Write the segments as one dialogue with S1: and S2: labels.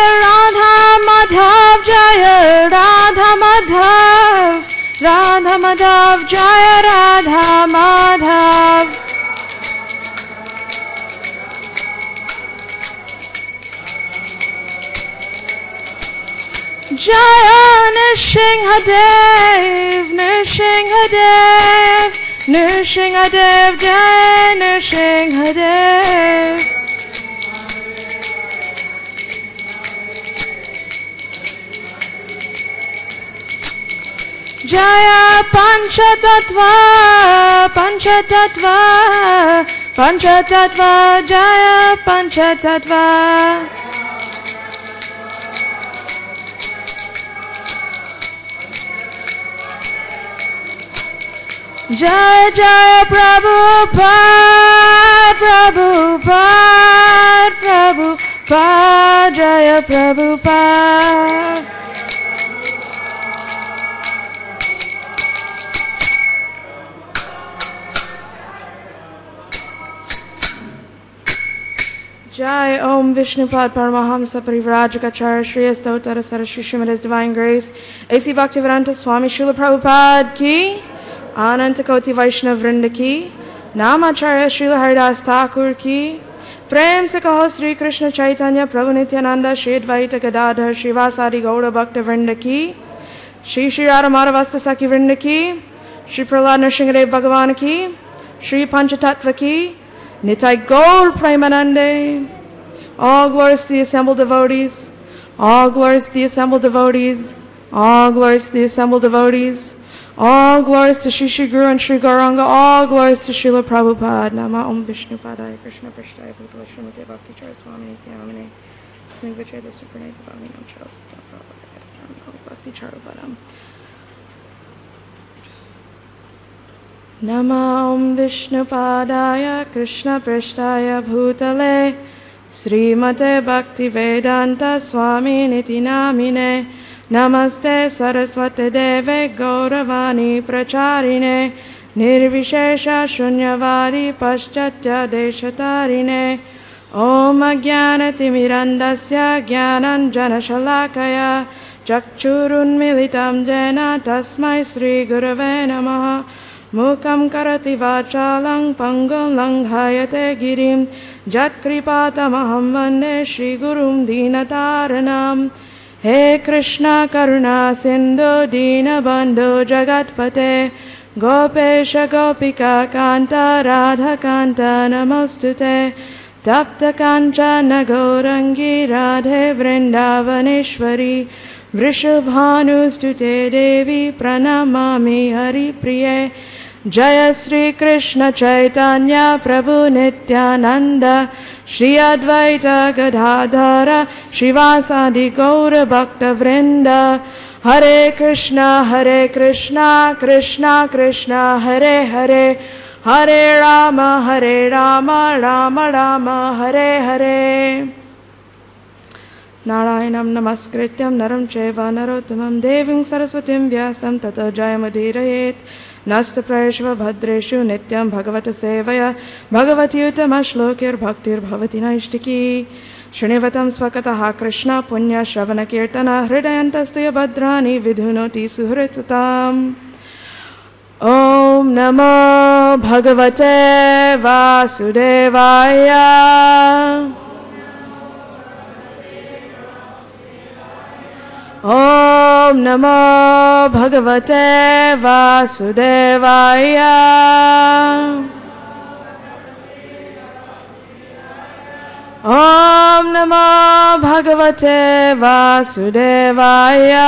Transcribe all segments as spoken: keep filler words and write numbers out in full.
S1: Radha Madhav Jaya Radha Madhav Radha Madhav Jaya Radha Madhav Jaya Nrsimhadev Nrsimhadev Nrsimhadev Jaya Nrsimhadev Jaya Panchatattva Panchatattva Panchatattva Jaya Panchatattva Jaya Jaya Prabhupada Prabhupada Prabhupada Jaya Prabhupada Jai Om Vishnupad Paramahamsa Parivrajagacharya Shri Astottara Saraswati Srimad His Divine Grace A C Bhaktivedanta Swami Srila Prabhupada Ki Ananta Koti Vaishnav Vrinda Ki Namacharya Srila Haridas Thakur Ki Prem Se Kaho Sri Krishna Chaitanya Prabhu Nityananda Shri Advaita Gadadhar Srivasadi Gaura Bhakta Vrinda Ki Shri Shri Radha Madhavasta Saki Vrinda Ki Shri Prahlad Nrsimhadev Bhagavan Ki Shri Panchatattva Ki Nitai Gaur Premanande. All glories to the assembled devotees. All glories to the assembled devotees. All glories to the assembled devotees. All glories to Shri Shri Guru and Shri Gauranga. All glories to Srila Prabhupada. Nama Om Vishnupadaya Krishna Prishtaya Bhutala Srimate Bhakti Chara Swami Nityanamane Snigvacheda Supraneta Bhami Nam Charles Bhakti Chara Vadam. Nama Om Vishnupadaya Krishna Prishtaya Bhutale Srimate Bhakti Vedanta Swami Niti Namine Namaste Saraswate Deve Gauravani Pracharine Nirvishesha Shunyavadi Paschatya Deshatarine Om Ajnanati Mirandasya Jnananjana Shalakaya Chakchurun Militam Jena Tasmai Sri Gurave Namaha Mukam karati vachalang pangam langhayate girim Jatkripatamaham vande Shri Gurum Dinataranam He Krishna Karuna Sindhu Dina Bandhu Jagatpate Gopesha Gopika Kanta Radha Kanta Namostute Tapta Kanchana Gaurangi Radhe Vrindavaneshwari Vrishabhanustute Devi Pranamami Hari Priye Jaya Sri Krishna Chaitanya Prabhu Nityananda Shri Advaita Gadadhara Shivasadi Gaura Bhakta Vrinda Hare Krishna Hare Krishna Krishna Krishna Hare Hare Hare Rama Hare Rama Rama Rama Hare Hare Narayanam Namaskrityam Naram Cheva Narottamam Devim Saraswatim Vyasam Tato Jayamudirayet Nasta Prayeshva Bhadreshu Nityam Bhagavata Sevaya Bhagavati Uttama Shlokir Bhaktir Bhavati Naishtiki Shrinivatam Swakataha Krishna Punya Shravana Kirtana Hridayantastuya Bhadrani Vidhunoti Suhritatam Om Namo Bhagavate Vasudevaya Om Namo Bhagavate Vasudevaya Om Namo Bhagavate Vasudevaya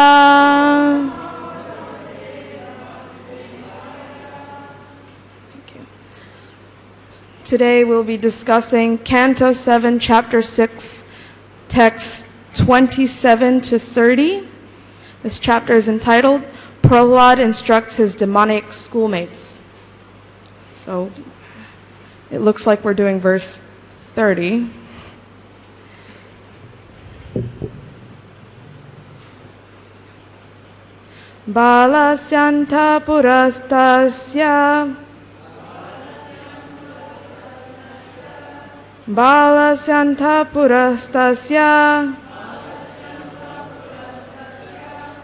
S1: Thank you. Today we'll be discussing Canto seven, Chapter six, texts twenty-seven to thirty. This chapter is entitled Prahlad Instructs His Demonic Schoolmates. So it looks like we're doing verse thirty. Balasyanta purastasya Balasyanta purastasya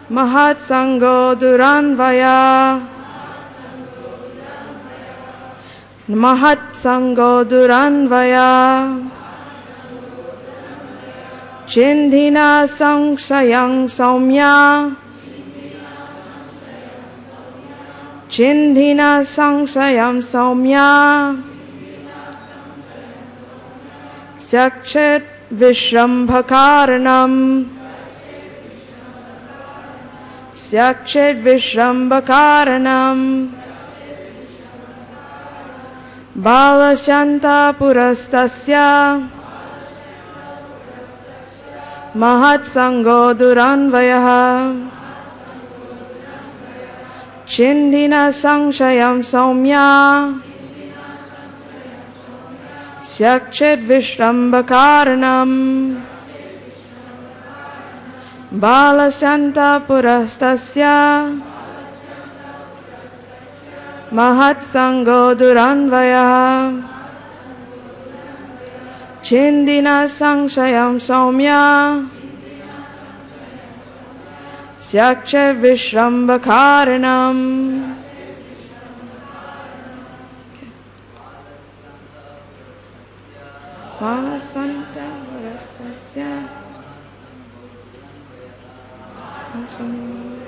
S1: Mahat Sango Duranvaya Mahat Sango Duranvaya Chindhina Sangsayang Saumya Chindhina Sangsayam Saumya Sakshit Vishrambhakaranam Sakshit Vishrambhakaranam Balasyanta Purastasya Mahat Sango Duranvayaha Chindhina Sangsayam Saumya Sakshit Vishrambhakaranam Balasanta Purastasya Mahat Sango Duranvaya Chindhina Sangsayam Saumya Sakshit Vishrambhakaranam. Balasanta Purastasya Awesome.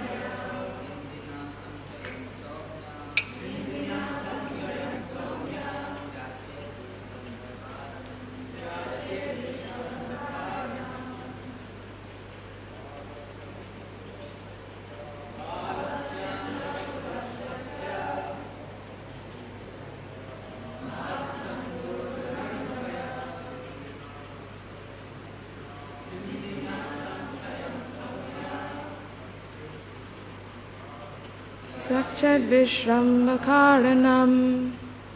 S1: Sakshit Vishrambhakaranam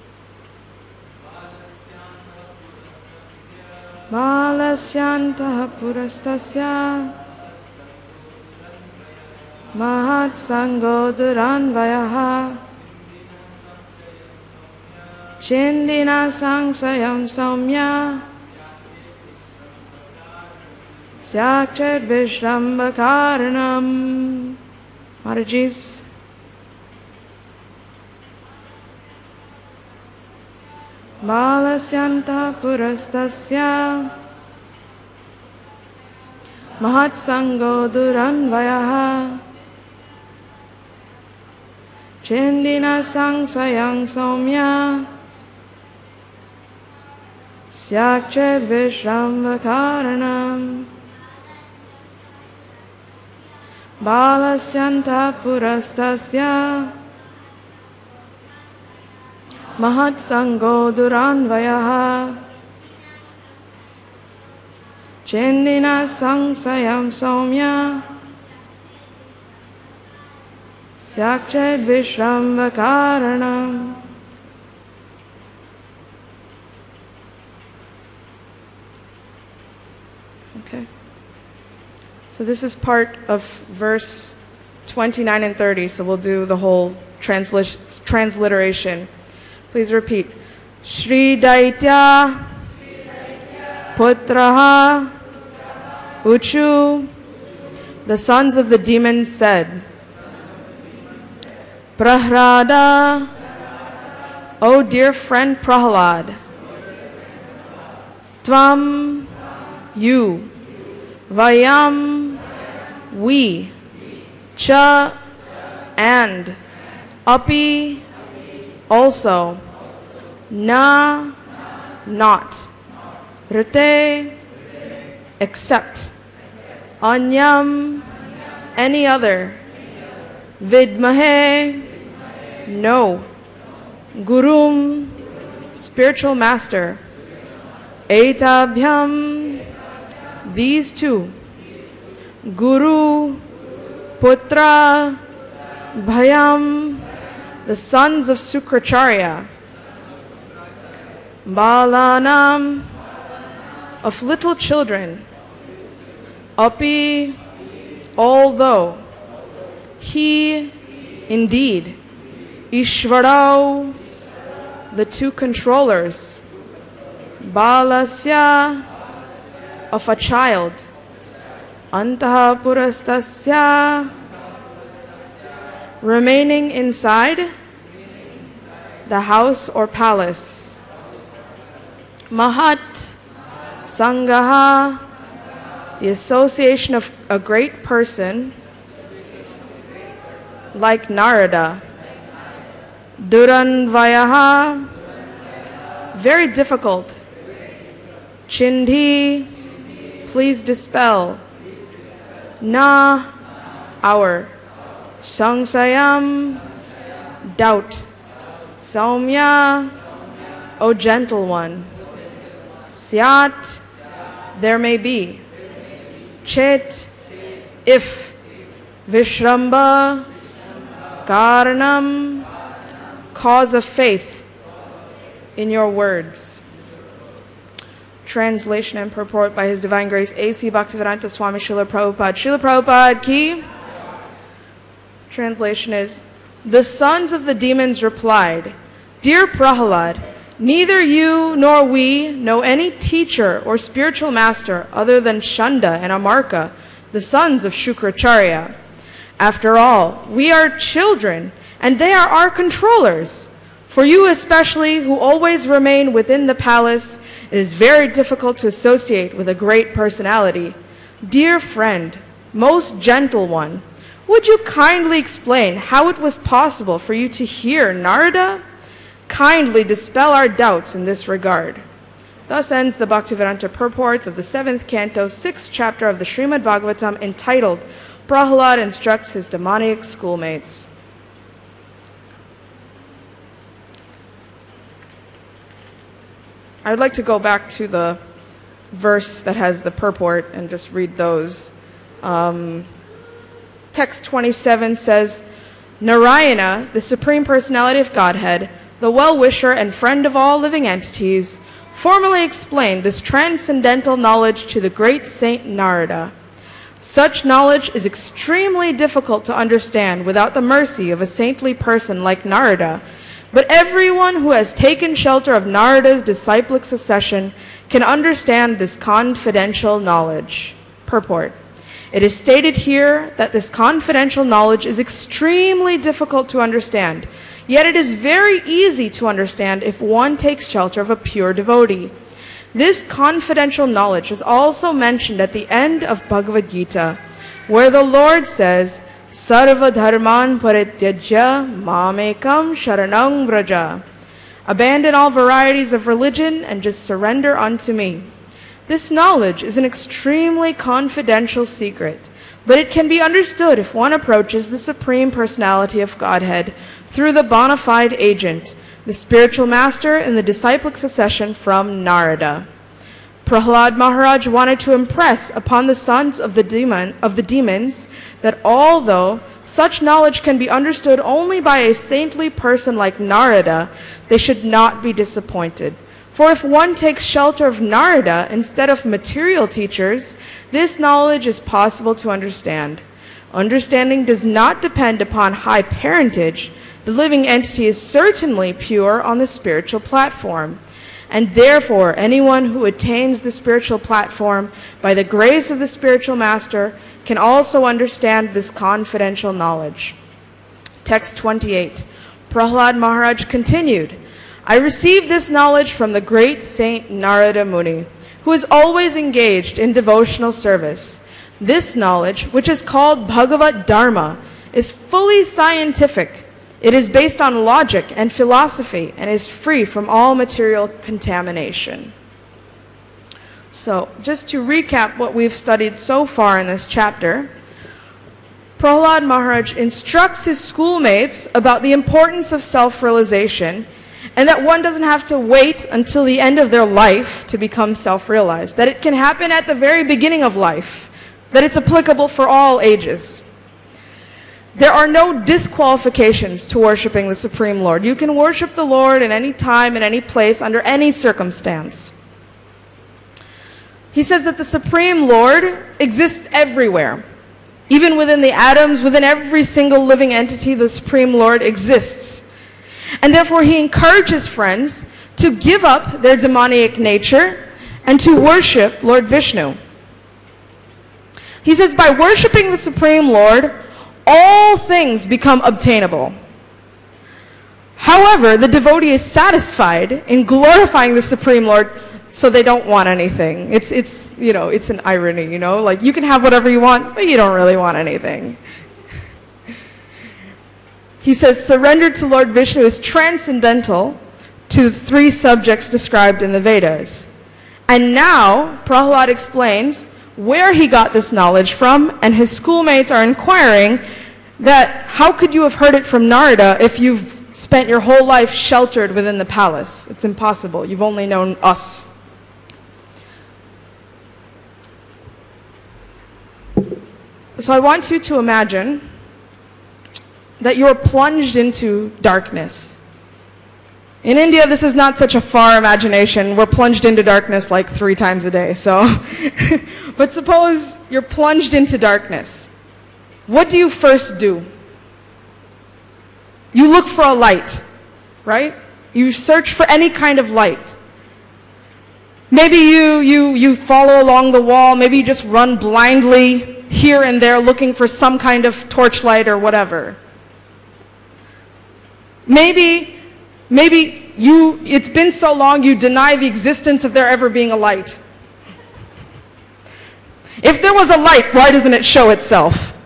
S1: Malasyantah Purastasya Mahat Sango Duranvayaha Chindhina Sangsayam Saumya Sakshit Vishrambhakaranam. Maharaji's Balasyanta Purastasya Mahat Sango Duranvayaha Chindhina Sangsayang Saumya Sakshit Vishrambhakaranam Balasyanta Purastasya Mahat Sango Duranvayaha Chindhina Sangsayam Saumya Sakshit Vishrambhakaranam. Okay. So this is part of verse twenty-nine and thirty, so we'll do the whole transli- transliteration. Please repeat. Shri Daitya Putraha Uchu. The sons of the demons said, Prahrada, O dear friend Prahlad, Tvam, you, Vayam, we, Cha, and, Api, also, Na, not, Rite, except, Anyam, any other, Vidmahe, no, Gurum, spiritual master, Etabhyam, these two, Guru, Putra, Bhayam, the sons of Sukracharya, Balanam, of little children, Api, although, he, indeed, Ishvarao, the two controllers, Balasya, of a child, antaha purastasya, remaining inside the house or palace. Mahat Sangaha, the association of a great person like Narada. Duranvayaha, very difficult. Chindhi, please dispel. Na, our. Sangsayam, doubt. Saumya, O gentle one. Syat, there may be. Chet, if. Vishramba, Karanam, cause of faith in your words. Translation and purport by His Divine Grace A C Bhaktivedanta Swami Srila Prabhupada. Srila Prabhupada ki. Translation is, the sons of the demons replied, Dear Prahalad, neither you nor we know any teacher or spiritual master other than Shanda and Amarka, the sons of Shukracharya. After all, we are children, and they are our controllers. For you especially, who always remain within the palace, it is very difficult to associate with a great personality. Dear friend, most gentle one, would you kindly explain how it was possible for you to hear Narada? Kindly dispel our doubts in this regard. Thus ends the Bhaktivedanta purports of the seventh canto, sixth chapter of the Srimad Bhagavatam, entitled Prahalad Instructs His Demoniac Schoolmates. I'd like to go back to the verse that has the purport and just read those. Um, text twenty-seven says, Narayana, the Supreme Personality of Godhead, the well-wisher and friend of all living entities, formally explained this transcendental knowledge to the great saint Narada. Such knowledge is extremely difficult to understand without the mercy of a saintly person like Narada, but everyone who has taken shelter of Narada's disciplic succession can understand this confidential knowledge. Purport. It is stated here that this confidential knowledge is extremely difficult to understand, yet it is very easy to understand if one takes shelter of a pure devotee. This confidential knowledge is also mentioned at the end of Bhagavad Gita, where the Lord says, Sarva dharman parityajya mamekam sharanam vraja. Abandon all varieties of religion and just surrender unto me. This knowledge is an extremely confidential secret, but it can be understood if one approaches the Supreme Personality of Godhead through the bona fide agent, the spiritual master in the disciplic succession from Narada. Prahalad Maharaj wanted to impress upon the sons of the, demon, of the demons that although such knowledge can be understood only by a saintly person like Narada, they should not be disappointed. For if one takes shelter of Narada instead of material teachers, this knowledge is possible to understand. Understanding does not depend upon high parentage. The living entity is certainly pure on the spiritual platform. And therefore, anyone who attains the spiritual platform by the grace of the spiritual master can also understand this confidential knowledge. Text twenty-eight. Prahalad Maharaj continued, I received this knowledge from the great saint Narada Muni, who is always engaged in devotional service. This knowledge, which is called Bhagavat Dharma, is fully scientific. It is based on logic and philosophy and is free from all material contamination. So, just to recap what we've studied so far in this chapter, Prahalad Maharaj instructs his schoolmates about the importance of self-realization and that one doesn't have to wait until the end of their life to become self-realized, that it can happen at the very beginning of life, that it's applicable for all ages. There are no disqualifications to worshiping the Supreme Lord. You can worship the Lord in any time, in any place, under any circumstance. He says that the Supreme Lord exists everywhere. Even within the atoms, within every single living entity, the Supreme Lord exists. And therefore he encourages friends to give up their demoniac nature and to worship Lord Vishnu. He says, by worshiping the Supreme Lord, all things become obtainable. However, the devotee is satisfied in glorifying the Supreme Lord, so they don't want anything. It's, it's, you know, it's an irony, you know? Like, you can have whatever you want, but you don't really want anything. He says, surrender to Lord Vishnu is transcendental to the three subjects described in the Vedas. And now, Prahlad explains where he got this knowledge from, and his schoolmates are inquiring that how could you have heard it from Narada if you've spent your whole life sheltered within the palace? It's impossible. You've only known us. So I want you to imagine that you're plunged into darkness. In India, this is not such a far imagination. We're plunged into darkness like three times a day. So, but suppose you're plunged into darkness. What do you first do? You look for a light, right? You search for any kind of light. Maybe you, you, you follow along the wall. Maybe you just run blindly here and there looking for some kind of torchlight or whatever. Maybe, maybe you, it's been so long you deny the existence of there ever being a light. If there was a light, why doesn't it show itself?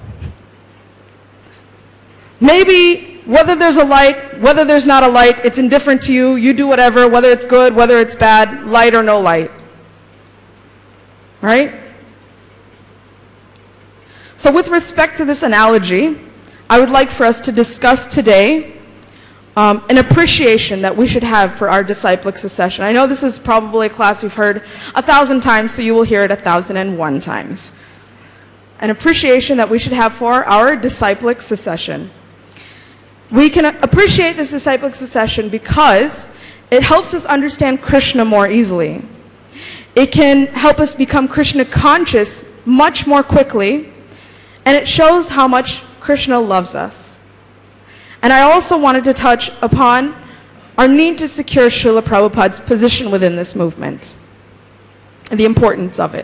S1: Maybe whether there's a light, whether there's not a light, it's indifferent to you. You do whatever, whether it's good, whether it's bad, light or no light. Right? So with respect to this analogy, I would like for us to discuss today Um, an appreciation that we should have for our disciplic succession. I know this is probably a class you've heard a thousand times, so you will hear it a thousand and one times. An appreciation that we should have for our disciplic succession. We can appreciate this disciplic succession because it helps us understand Krishna more easily. It can help us become Krishna conscious much more quickly, and it shows how much Krishna loves us. And I also wanted to touch upon our need to secure Srila Prabhupada's position within this movement and the importance of it.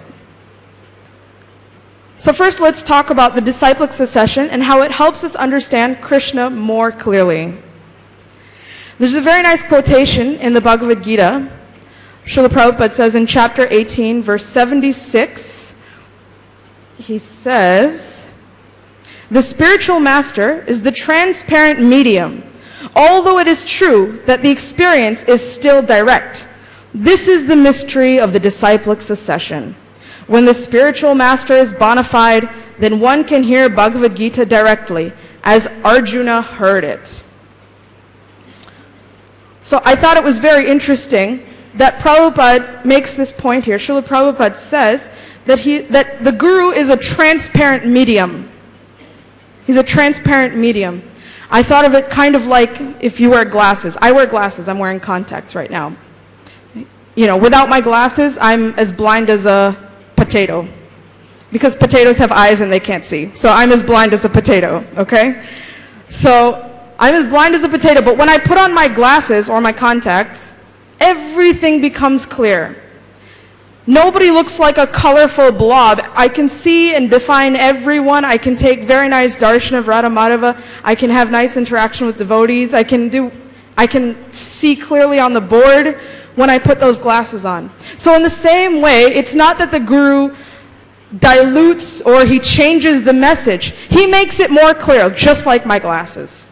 S1: So first, let's talk about the disciplic succession and how it helps us understand Krishna more clearly. There's a very nice quotation in the Bhagavad Gita. Srila Prabhupada says in chapter eighteen, verse seventy-six, he says, the spiritual master is the transparent medium, although it is true that the experience is still direct. This is the mystery of the disciplic succession. When the spiritual master is bona fide, then one can hear Bhagavad Gita directly, as Arjuna heard it. So I thought it was very interesting that Prabhupada makes this point here. Srila Prabhupada says that, he, that the guru is a transparent medium. He's a transparent medium. I thought of it kind of like if you wear glasses. I wear glasses. I'm wearing contacts right now. You know, without my glasses, I'm as blind as a potato. Because potatoes have eyes and they can't see. So I'm as blind as a potato, okay? So I'm as blind as a potato, but when I put on my glasses or my contacts, everything becomes clear. Nobody looks like a colorful blob. I can see and define everyone. I can take very nice darshan of Radha Madhava. I can have nice interaction with devotees. I can do, I can see clearly on the board when I put those glasses on. So in the same way, it's not that the guru dilutes or he changes the message. He makes it more clear, just like my glasses.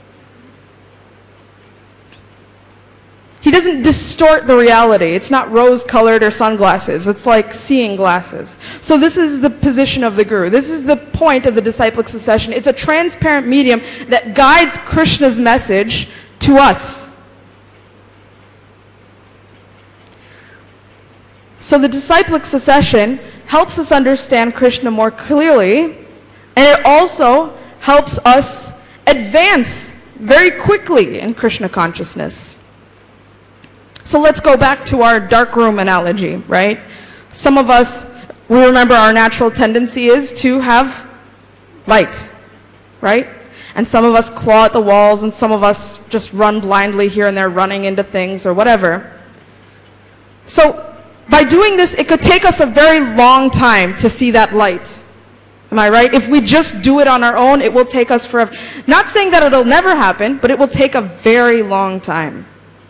S1: He doesn't distort the reality. It's not rose-colored or sunglasses. It's like seeing glasses. So this is the position of the guru. This is the point of the disciplic succession. It's a transparent medium that guides Krishna's message to us. So the disciplic succession helps us understand Krishna more clearly, and it also helps us advance very quickly in Krishna consciousness. So let's go back to our dark room analogy, right? Some of us, we remember our natural tendency is to have light, right? And some of us claw at the walls, and some of us just run blindly here and there, running into things or whatever. So by doing this, it could take us a very long time to see that light. Am I right? If we just do it on our own, it will take us forever. Not saying that it'll never happen, but it will take a very long time.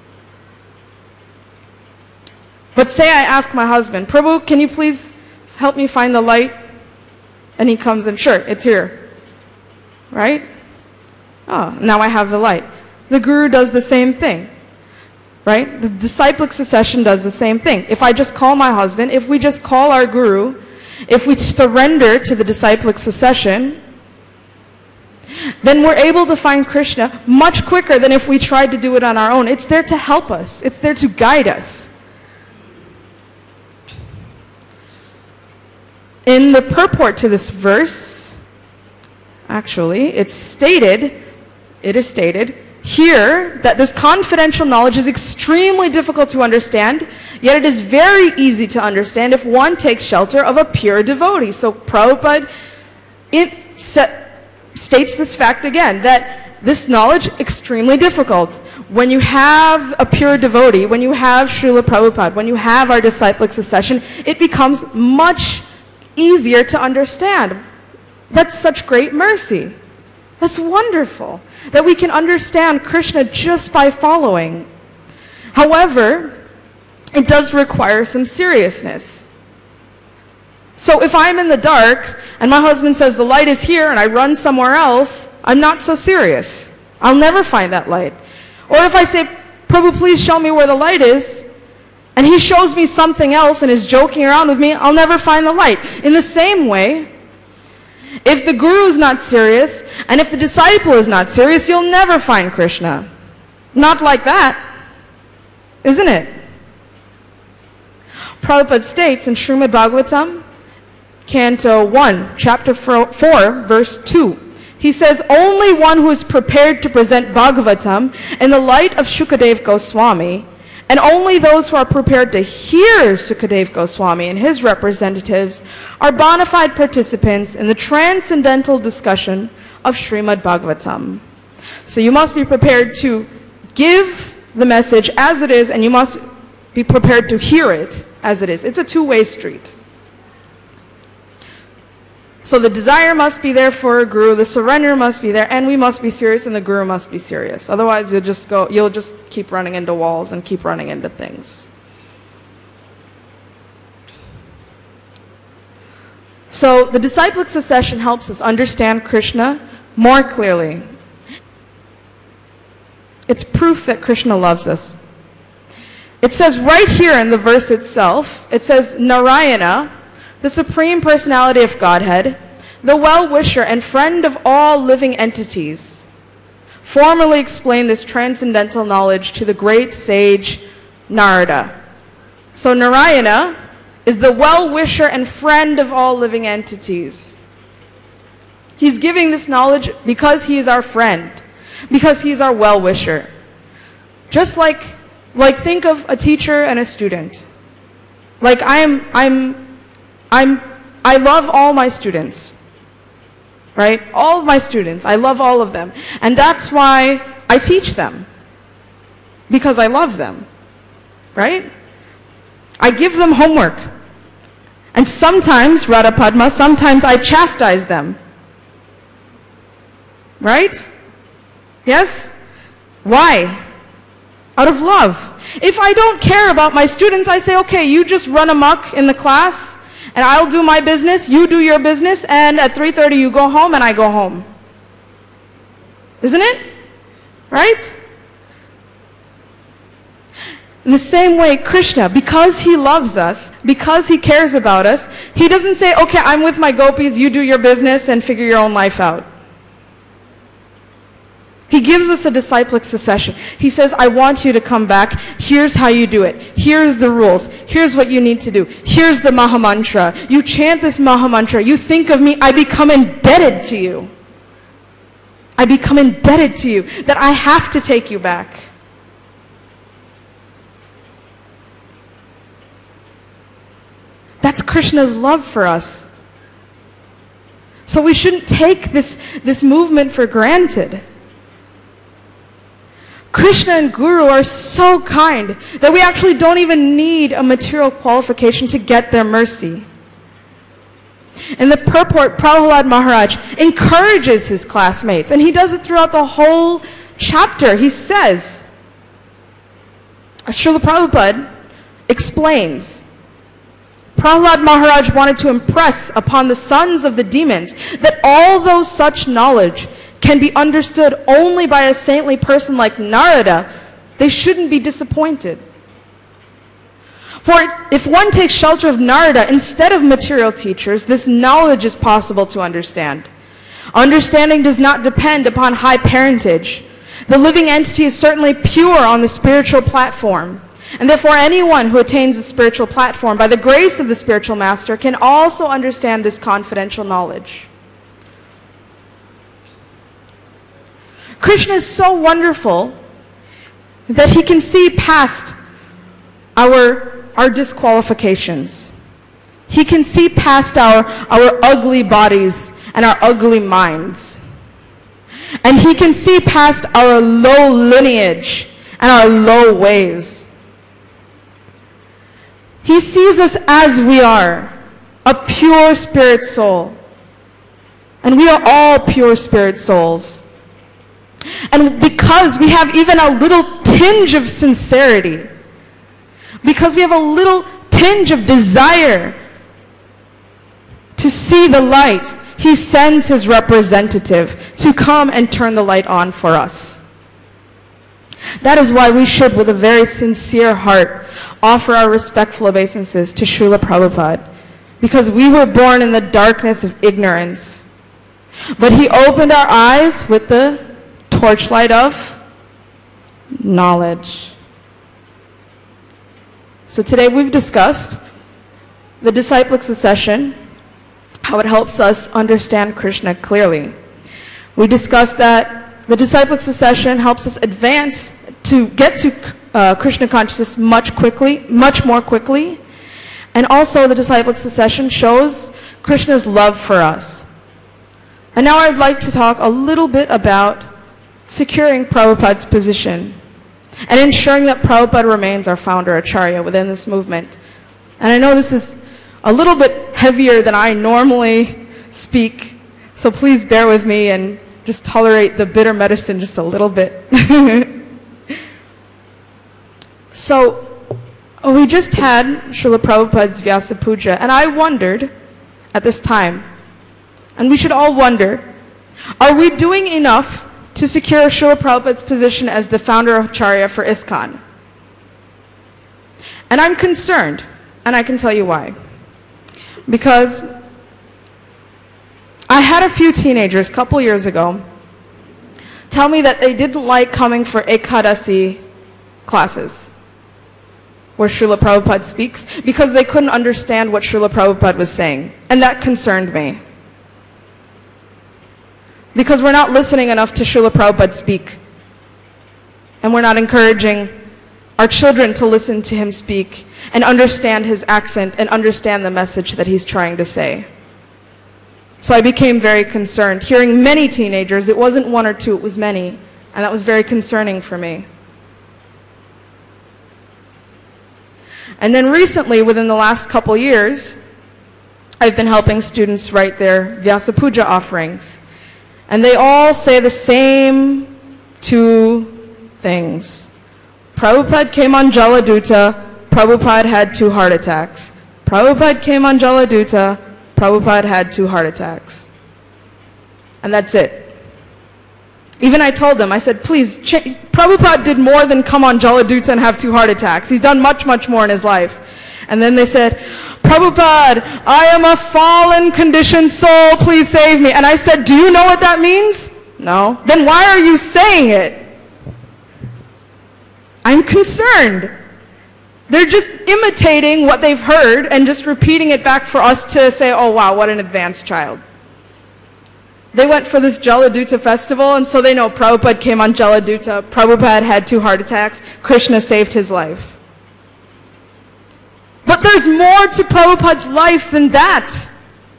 S1: But say I ask my husband, Prabhu, can you please help me find the light? And he comes and, sure, it's here. Right? Oh, now I have the light. The Guru does the same thing. Right? The disciplic succession does the same thing. If I just call my husband, if we just call our Guru, if we surrender to the disciplic succession, then we're able to find Krishna much quicker than if we tried to do it on our own. It's there to help us. It's there to guide us. In the purport to this verse, actually, it's stated, it is stated here that this confidential knowledge is extremely difficult to understand, yet it is very easy to understand if one takes shelter of a pure devotee. So Prabhupada it set, states this fact again, that this knowledge extremely difficult. When you have a pure devotee, when you have Srila Prabhupada, when you have our disciplic succession, it becomes much easier to understand. That's such great mercy. That's wonderful that we can understand Krishna just by following. However, it does require some seriousness. So if I'm in the dark and my husband says the light is here and I run somewhere else, I'm not so serious. I'll never find that light. Or if I say, Prabhu, please show me where the light is, and he shows me something else and is joking around with me, I'll never find the light. In the same way, if the Guru is not serious, and if the disciple is not serious, you'll never find Krishna. Not like that, isn't it? Prabhupada states in Srimad Bhagavatam, Canto one, Chapter four, Verse two, he says, only one who is prepared to present Bhagavatam in the light of Shukadev Goswami, and only those who are prepared to hear Sukadev Goswami and his representatives are bona fide participants in the transcendental discussion of Srimad Bhagavatam. So you must be prepared to give the message as it is, and you must be prepared to hear it as it is. It's a two-way street. So the desire must be there for a Guru, the surrender must be there, and we must be serious, and the Guru must be serious. Otherwise, you'll just go, you'll just keep running into walls and keep running into things. So the disciplic succession helps us understand Krishna more clearly. It's proof that Krishna loves us. It says right here in the verse itself, it says, Narayana, the Supreme Personality of Godhead, the well-wisher and friend of all living entities, formally explained this transcendental knowledge to the great sage Narada. So Narayana is the well-wisher and friend of all living entities. He's giving this knowledge because he is our friend, because he is our well-wisher. Just like, like think of a teacher and a student. Like I am, I'm, I'm, I love all my students, right? All of my students, I love all of them. And that's why I teach them, because I love them, right? I give them homework. And sometimes, Radha Padma, sometimes I chastise them, right? Yes? Why? Out of love. If I don't care about my students, I say, okay, you just run amok in the class, and I'll do my business, you do your business, and at three thirty you go home and I go home. Isn't it? Right? In the same way, Krishna, because he loves us, because he cares about us, he doesn't say, okay, I'm with my gopis, you do your business and figure your own life out. He gives us a disciplic succession. He says, I want you to come back. Here's how you do it. Here's the rules. Here's what you need to do. Here's the Mahamantra. You chant this Mahamantra. You think of me. I become indebted to you. I become indebted to you, that I have to take you back. That's Krishna's love for us. So we shouldn't take this, this movement for granted. Krishna and Guru are so kind that we actually don't even need a material qualification to get their mercy. In the purport, Prahlad Maharaj encourages his classmates, and he does it throughout the whole chapter. He says, Srila Prabhupada explains, Prahlad Maharaj wanted to impress upon the sons of the demons that although such knowledge can be understood only by a saintly person like Narada, they shouldn't be disappointed. For if one takes shelter of Narada instead of material teachers, this knowledge is possible to understand. Understanding does not depend upon high parentage. The living entity is certainly pure on the spiritual platform, and therefore anyone who attains the spiritual platform by the grace of the spiritual master can also understand this confidential knowledge. Krishna is so wonderful that he can see past our our disqualifications. He can see past our, our ugly bodies and our ugly minds. And he can see past our low lineage and our low ways. He sees us as we are, a pure spirit soul. And we are all pure spirit souls. And because we have even a little tinge of sincerity, because we have a little tinge of desire to see the light, he sends his representative to come and turn the light on for us. That is why we should, with a very sincere heart, offer our respectful obeisances to Srila Prabhupada, because we were born in the darkness of ignorance. But he opened our eyes with the torchlight of knowledge. So today we've discussed the disciplic succession, how it helps us understand Krishna clearly. We discussed that the disciplic succession helps us advance to get to uh, Krishna consciousness much quickly, much more quickly. And also the disciplic succession shows Krishna's love for us. And now I'd like to talk a little bit about securing Prabhupada's position and ensuring that Prabhupada remains our founder acharya within this movement. And I know this is a little bit heavier than I normally speak, so please bear with me and just tolerate the bitter medicine just a little bit. So, we just had Srila Prabhupada's Vyasa Puja, and I wondered at this time, and we should all wonder, are we doing enough to secure Srila Prabhupada's position as the founder of Acharya for ISKCON? And I'm concerned, and I can tell you why. Because I had a few teenagers a couple years ago tell me that they didn't like coming for Ekadasi classes where Srila Prabhupada speaks because they couldn't understand what Srila Prabhupada was saying. And that concerned me. Because we're not listening enough to Srila Prabhupada speak. And we're not encouraging our children to listen to him speak and understand his accent and understand the message that he's trying to say. So I became very concerned. Hearing many teenagers, it wasn't one or two, it was many. And that was very concerning for me. And then recently, within the last couple years, I've been helping students write their Vyasa Puja offerings. And they all say the same two things. Prabhupada came on Jaladuta, Prabhupada had two heart attacks. Prabhupada came on Jaladuta, Prabhupada had two heart attacks. And that's it. Even I told them, I said, please, Prabhupada did more than come on Jaladuta and have two heart attacks. He's done much, much more in his life. And then they said, Prabhupada, I am a fallen, conditioned soul, please save me. And I said, do you know what that means? No. Then why are you saying it? I'm concerned. They're just imitating what they've heard and just repeating it back for us to say, oh wow, what an advanced child. They went for this Jaladuta festival, and so they know Prabhupada came on Jaladuta, Prabhupada had two heart attacks, Krishna saved his life. But there's more to Prabhupada's life than that.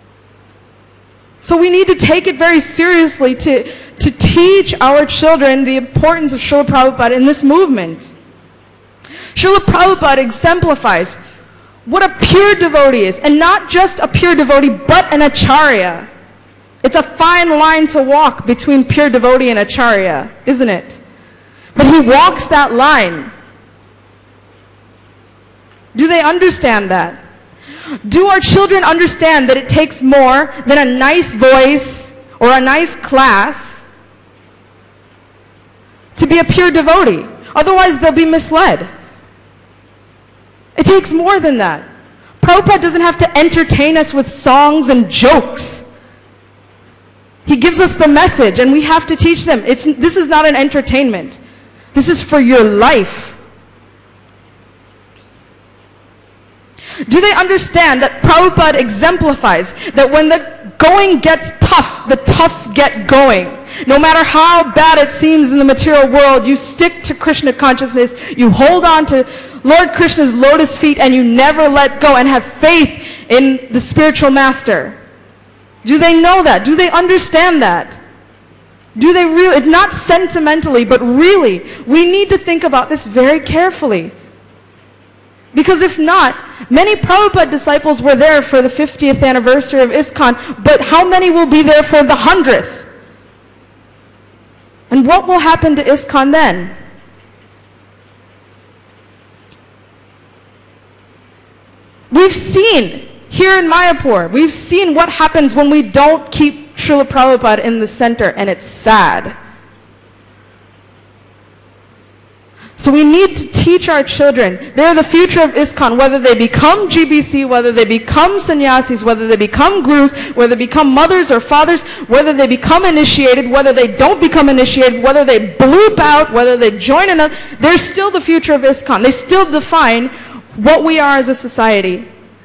S1: So we need to take it very seriously to, to teach our children the importance of Srila Prabhupada in this movement. Srila Prabhupada exemplifies what a pure devotee is. And not just a pure devotee, but an acharya. It's a fine line to walk between pure devotee and acharya, isn't it? But he walks that line. Do they understand that? Do our children understand that it takes more than a nice voice or a nice class to be a pure devotee? Otherwise, they'll be misled. It takes more than that. Prabhupada doesn't have to entertain us with songs and jokes. He gives us the message, and we have to teach them. It's, this is not an entertainment. This is for your life. Do they understand that Prabhupada exemplifies that when the going gets tough, the tough get going? No matter how bad it seems in the material world, you stick to Krishna consciousness, you hold on to Lord Krishna's lotus feet, and you never let go, and have faith in the spiritual master. Do they know that? Do they understand that? Do they really, not sentimentally, but really, we need to think about this very carefully. Because if not, many Prabhupada disciples were there for the fiftieth anniversary of ISKCON, but how many will be there for the hundredth? And what will happen to ISKCON then? We've seen here in Mayapur, we've seen what happens when we don't keep Srila Prabhupada in the center, and it's sad. So we need to teach our children. They're the future of ISKCON, whether they become G B C, whether they become sannyasis, whether they become gurus, whether they become mothers or fathers, whether they become initiated, whether they don't become initiated, whether they bloop out, whether they join another. They're still the future of ISKCON. They still define what we are as a society.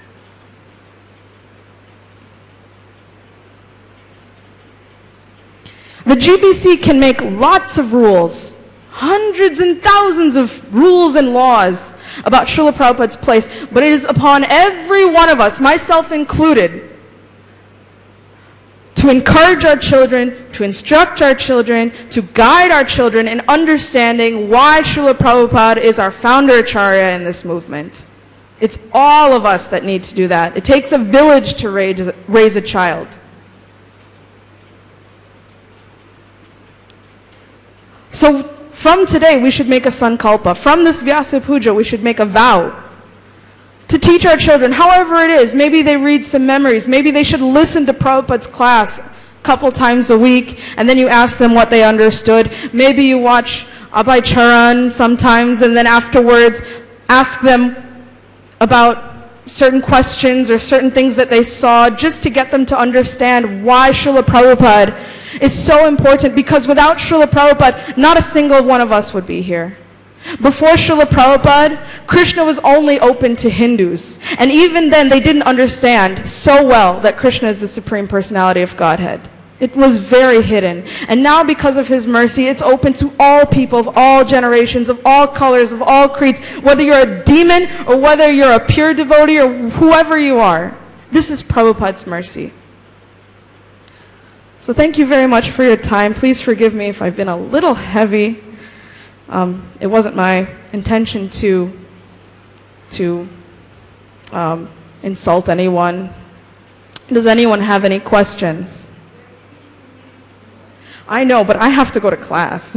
S1: The G B C can make lots of rules, hundreds and thousands of rules and laws about Srila Prabhupada's place, but it is upon every one of us, myself included, to encourage our children, to instruct our children, to guide our children in understanding why Srila Prabhupada is our founder acharya in this movement. It's all of us that need to do that. It takes a village to raise, raise a child. So from today, we should make a sankalpa. From this Vyasa Puja, we should make a vow to teach our children, however it is. Maybe they read some memories. Maybe they should listen to Prabhupada's class a couple times a week, and then you ask them what they understood. Maybe you watch Abhay Charan sometimes, and then afterwards ask them about certain questions or certain things that they saw, just to get them to understand why Srila Prabhupada is so important, because without Srila Prabhupada, not a single one of us would be here. Before Srila Prabhupada, Krishna was only open to Hindus. And even then, they didn't understand so well that Krishna is the Supreme Personality of Godhead. It was very hidden. And now, because of His mercy, it's open to all people of all generations, of all colors, of all creeds, whether you're a demon or whether you're a pure devotee or whoever you are. This is Prabhupada's mercy. So thank you very much for your time. Please forgive me if I've been a little heavy. Um, it wasn't my intention to, to um, insult anyone. Does anyone have any questions? I know, but I have to go to class.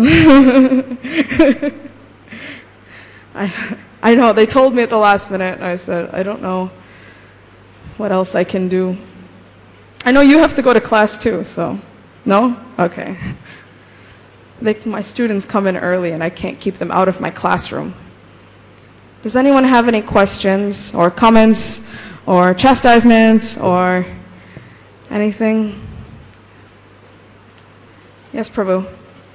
S1: I, I know, they told me at the last minute, and I said, I don't know what else I can do. I know you have to go to class too, so, no? Okay. They, my students come in early and I can't keep them out of my classroom. Does anyone have any questions or comments or chastisements or anything? Yes, Prabhu.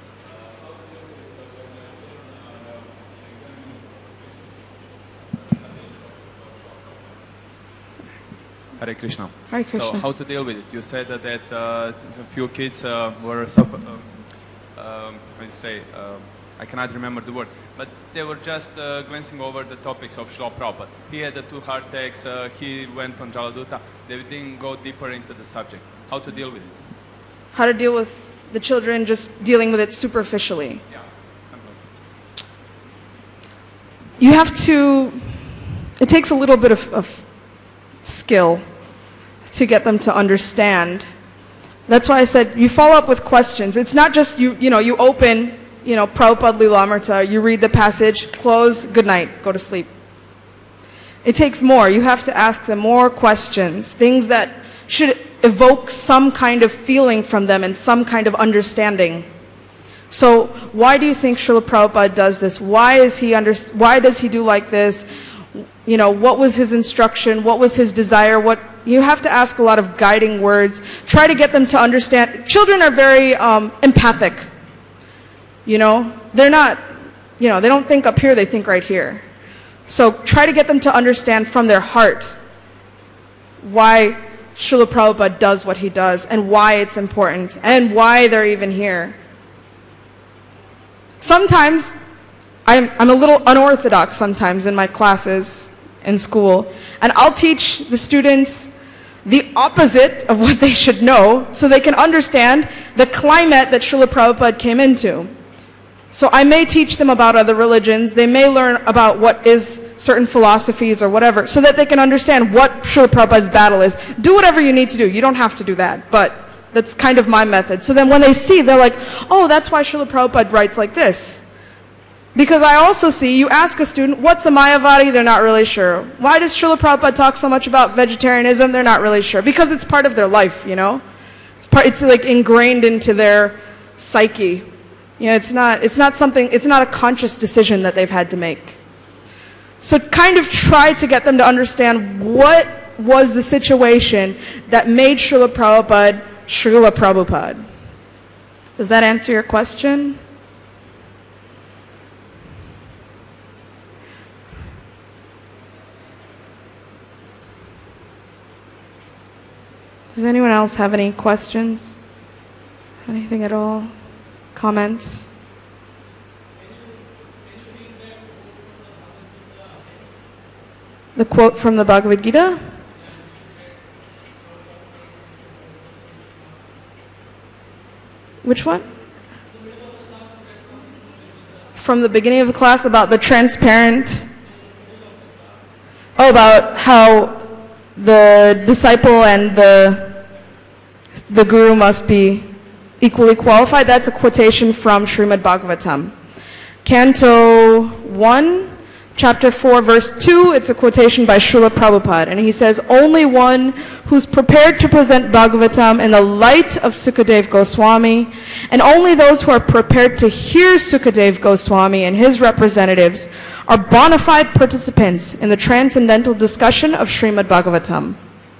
S2: Hare Krishna.
S1: Hare Krishna.
S2: So how to deal with it? You said that, that uh, a few kids uh, were, sub, uh, um, how do you say, uh, I cannot remember the word, but they were just uh, glancing over the topics of Srila Prabhupada. He had the two heart attacks, uh, he went on Jaladuta. They didn't go deeper into the subject. How to deal with it?
S1: How to deal with the children just dealing with it superficially.
S2: Yeah, something like that.
S1: You have to it takes a little bit of, of skill to get them to understand. That's why I said you follow up with questions. It's not just you, you know, you open, you know, Prabhupada Lilamrita, you read the passage, close, good night, go to sleep. It takes more. You have to ask them more questions, things that should evoke some kind of feeling from them and some kind of understanding. So why do you think Srila Prabhupada does this? Why is he under, why does he do like this? You know, what was his instruction? What was his desire? What, you have to ask a lot of guiding words. Try to get them to understand. Children are very um, empathic. You know, they're not, you know, they don't think up here, they think right here. So try to get them to understand from their heart why Srila Prabhupada does what he does and why it's important and why they're even here. Sometimes I'm, I'm a little unorthodox sometimes in my classes in school, and I'll teach the students the opposite of what they should know so they can understand the climate that Srila Prabhupada came into. So I may teach them about other religions, they may learn about what is certain philosophies or whatever, so that they can understand what Srila Prabhupada's battle is. Do whatever you need to do, you don't have to do that, but that's kind of my method. So then when they see, they're like, oh, that's why Srila Prabhupada writes like this. Because I also see, you ask a student, what's a Mayavadi? They're not really sure. Why does Srila Prabhupada talk so much about vegetarianism? They're not really sure. Because it's part of their life, you know? It's, part, it's like ingrained into their psyche. You know, it's not, it's not something, it's not a conscious decision that they've had to make. So kind of try to get them to understand what was the situation that made Srila Prabhupada Srila Prabhupada. Does that answer your question? Does anyone else have any questions? Anything at all? Comments? The quote from the Bhagavad Gita? Which one? From the beginning of the class about the transparent... Oh, about how the disciple and the, the guru must be equally qualified. That's a quotation from Srimad Bhagavatam. Canto one, chapter four, verse two, it's a quotation by Srila Prabhupada. And he says, only one who's prepared to present Bhagavatam in the light of Sukadev Goswami, and only those who are prepared to hear Sukadev Goswami and his representatives are bona fide participants in the transcendental discussion of Srimad Bhagavatam.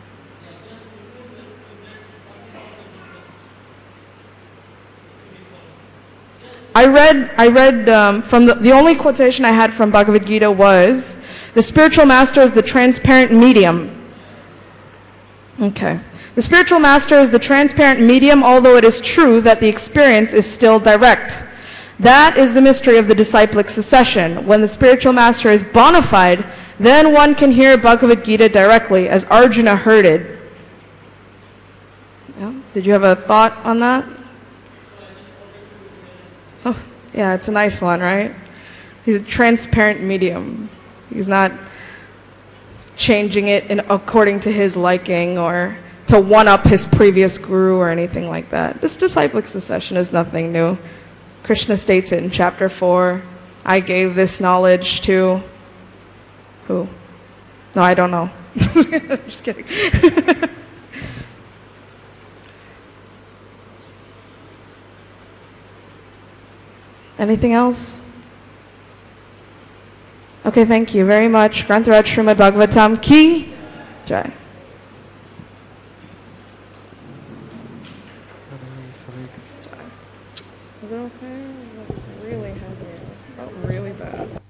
S1: I read, I read um, from the, the only quotation I had from Bhagavad Gita was, the spiritual master is the transparent medium. Okay. The spiritual master is the transparent medium, although it is true that the experience is still direct. That is the mystery of the disciplic succession. When the spiritual master is bona fide, then one can hear Bhagavad Gita directly, as Arjuna heard it. Yeah. Did you have a thought on that? Oh, yeah, it's a nice one, right? He's a transparent medium. He's not changing it in, according to his liking or to one-up his previous guru or anything like that. This disciplic succession is nothing new. Krishna states it in chapter four. I gave this knowledge to who? No, I don't know. Just kidding. Anything else? Okay, thank you very much. Grantaraj Srimad Bhagavatam Ki Jai. Is it okay? It's really heavy. It felt really bad.